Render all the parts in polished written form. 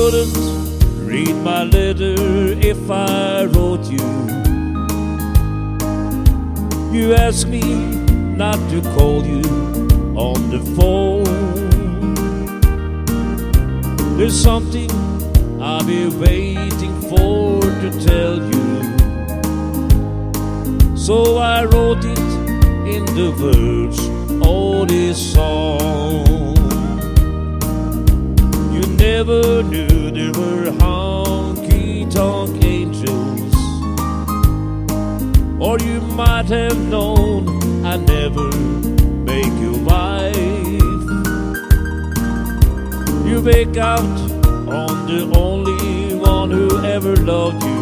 wouldn't read my letter if I wrote you. You asked me not to call you on the phone. There's something I've been waiting for to tell you, so I wrote it in the words of this song. You never knew there were honky-tonk angels, or you might have known I'd never make you wife. You wake out on the only one who ever loved you,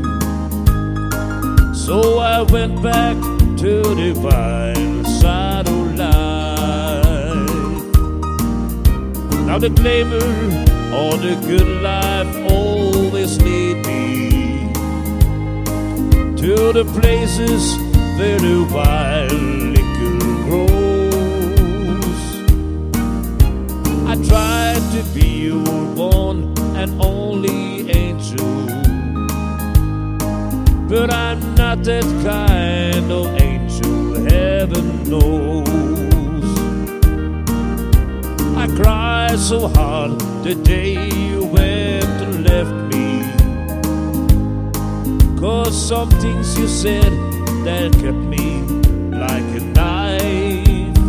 so I went back to the wild side of life. Now the glamour of the good life always lead me to the places where the wild liquor grows. I tried to be your one and only angel, but I'm not that kind of angel, heaven knows. I cried so hard the day you went and left me, 'cause some things you said that kept me like a knife.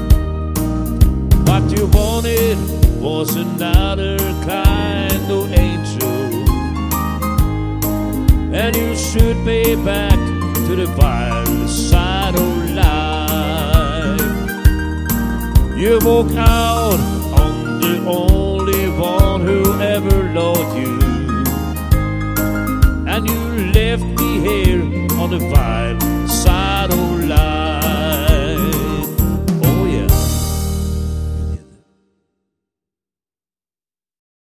What you wanted was another kind of angel, and you should pay back to the wild side of life. You walk out on the only one who ever loved you,